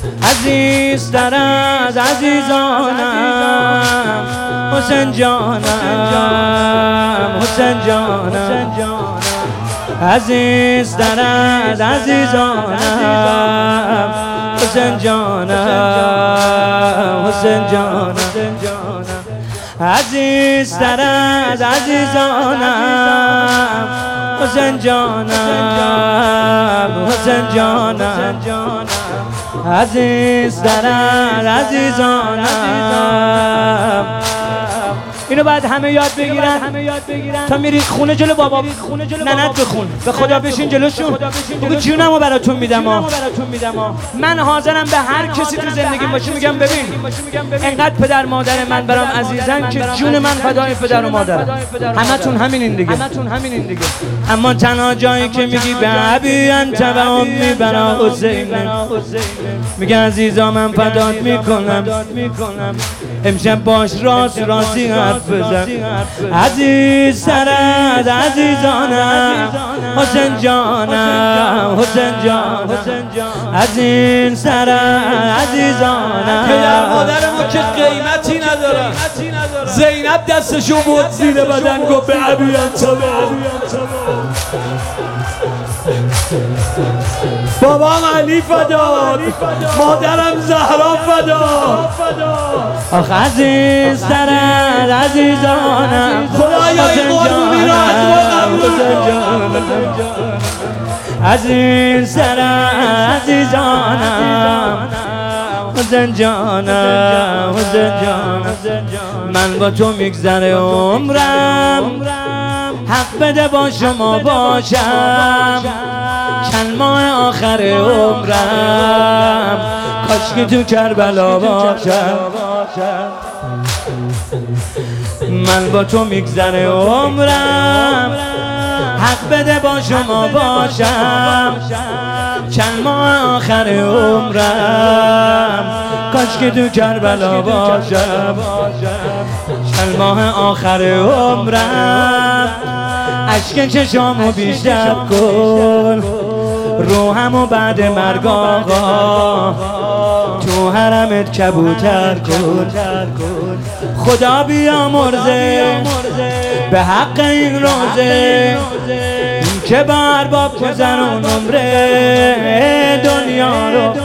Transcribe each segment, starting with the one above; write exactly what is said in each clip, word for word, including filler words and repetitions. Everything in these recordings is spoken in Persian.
عزیزتر از عزیزانم حسین جانم، حسین جانم، عزیزتر از عزیزانم حسین جانم، حسین جانم، عزیزتر از عزیزانم حسین جانم، حسین جانم، عزیزتر از عزیزانم. اینو بعد همه یاد بگیرن تا میرید خونه جلو بابا ننت بخون، به خدا بشین جلوشون بگو جونمو براتون میدم. من حاضرم به هر کسی تو زندگیم باشه میگم ببین انقدر پدر مادر من برام عزیزن که جون من فدای پدر و مادرم. همتون همینین دیگه، اما تنها جایی که میگی به ابی انت و امی برا حسین، میگه عزیزا من فدات میکنم، امشب باش راست راستی حرف بزن. عزیزتر از عزیزانم حسین جانم، حسین جانم، عزیزتر از عزیزانم. پدر مادر ما که قیمتی ندارن. زینب دستشو بود زیر بدن گفت به ابی انت. بابام علی فداد، مادرم زهرا فداد. آخ عزیزتر از عزیزانم خدایا این قربونی را از ما قبول کن. عزیزتر از عزیزانم حسین جانم، حسین جانم، من با تو میگذره عمرم، حق بده با شما باشم چند ماه آخر عمرم، کاش که تو کربلا باشم. من با تو میگذره عمرم، حق بده با شما باشم چند ماه آخر عمرم، کاش که تو کربلا باشم. چند ماه آخر عمرم اشک چشامو بیشتر کن، روحمو بعد مرگ آقا تو حرمت کبوتر کن. خدا بیامرزه به حق این روزه که با ارباب گذرون عمره دنیا رو.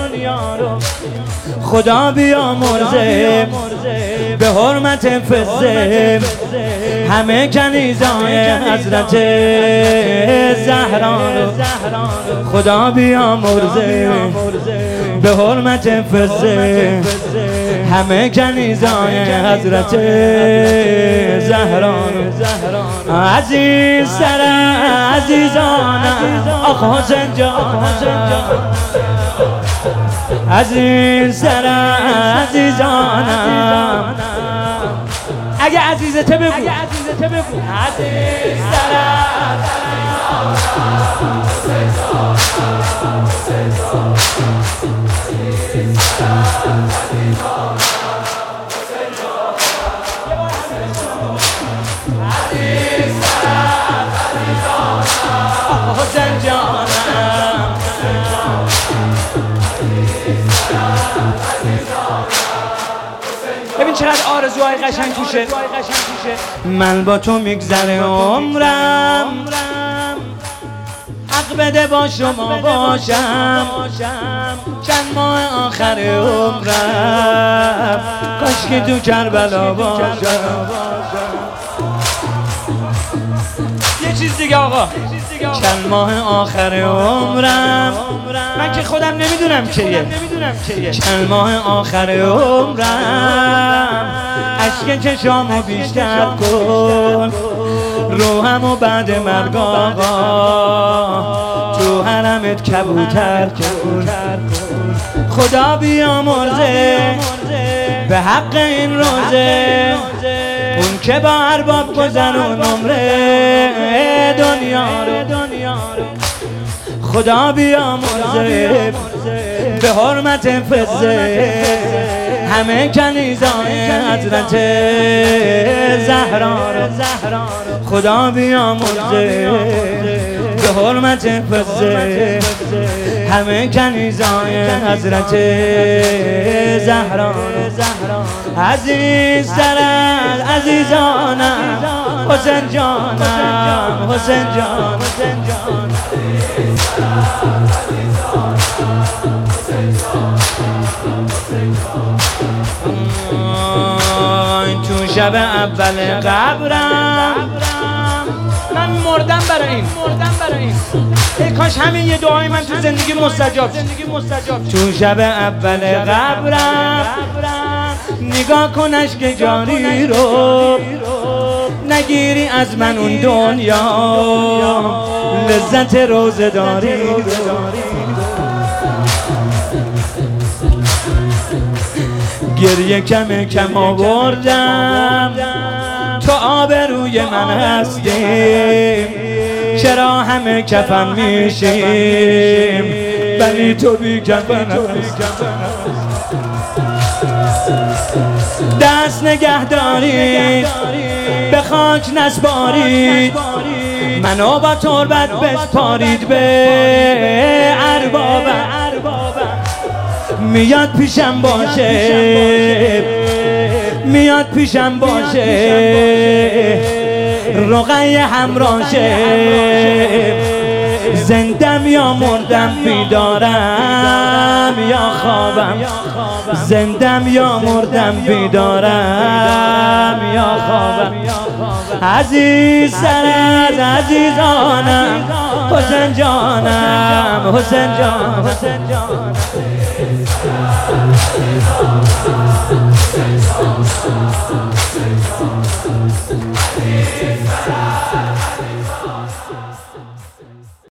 خدا بیامرزه به حرمت فزه همه کنیزای حضرت زهرا رو. خدا بیامرزه به حرمت فزه همه کنیزای حضرت زهرا رو. عزیزتر عزیزانم آخ حسین جان، عزیزتر عزیزانم. اگه عزیزته بگو، عزیزتر حسین جانم. ببین چقدر آرزوهای قشنگ توشه. من با تو میگذره عمرم، حق بده با شما باشم چند ماه آخر عمرم، کاش که تو کربلا باشم. یه چیز دیگه آقا، چند ماه آخر عمرم من که خودم نمیدونم کیه، چند ماه آخر عمرم اشک چشامو بیشتر کن، روحمو بعد مرگ آقا تو حرمت کبوتر کن. خدا بیامرزه به حق این روزه اون که با ارباب گذرون عمره دنیا رو. خدا بیامرزه به حرمت فزه همه کنیزای حضرت زهرا رو. خدا بیامرزه به حرمت فزه همه کنیزای حضرت زهرا عزیز تر از عزیزانم حسین جانم حسین جان تو شب اول قبرم من مردم برای این مردم برای این ای کاش همین یه دعای من تو زندگی مستجاب تو شب اول قبرم نگاه کن اشک جاری رو نگیری از من اون دنیا لذت روزه داری گریه کم کم آوردم تو آبروی من هستی چرا همه کفن میشیم ولی تو بی کفن دست نگه دارید به خاک نسپارید منو با تربت بسپارید به اربابم میاد پیشم باشه میاد پیشم باشه رقی همراشه زندم یا مردم بیدارم یا خوابم زندم یا مردم بیدارم یا خوابم عزیز سر از عزیزانم حسین جانم حسین جان حسین جان It's